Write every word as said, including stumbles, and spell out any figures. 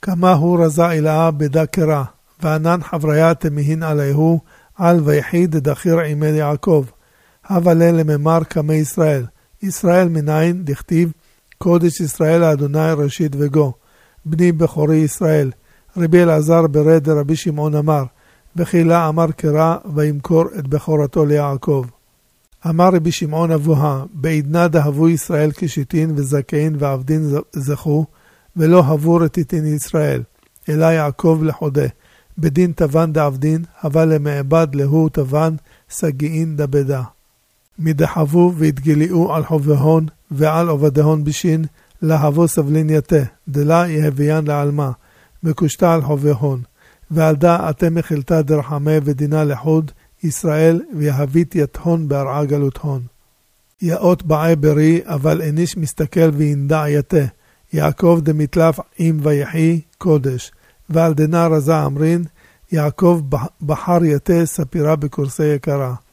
כמה הוא רזה אלאה בדקרה, וענן חבריה תמיהין עליהו, על ויחיד דחיר עמד יעקב. הווה לממר כמי ישראל. ישראל מניין דכתיב, קודש ישראל לאדוני ראשית וגו. בני בכורי ישראל. רבי אלעזר ברד רבי שמעון אמר, בחילה אמר קרא וימכור את בכורתו ליעקב. אמר רבי שמעון אבוה, בעדנה דהבו ישראל כשיטין וזכאין ועבדין זכו, ולא הבו רתיתין ישראל, אלא יעקב לחודה. בדין תבן דעבדין, הווה למעבד להו תבן, סגיעין דבדה. מדחבו והתגליעו על חובהון ועל עובדהון בשין, להבו סבלין יתה, דלה יהביין לעלמה, מקושתה על חובהון. ועל דה אתם מחילתה דרחמה ודינה לחוד, ישראל ויהבית יתהון בהרעה גלותהון. יאות בעי ברי, אבל איניש מסתכל וינדע יתה, יעקב דמתלף עם ויחי קודש, ועל דנה רזה אמרין, יעקב בחר יתה ספירה בקורסי יקרה.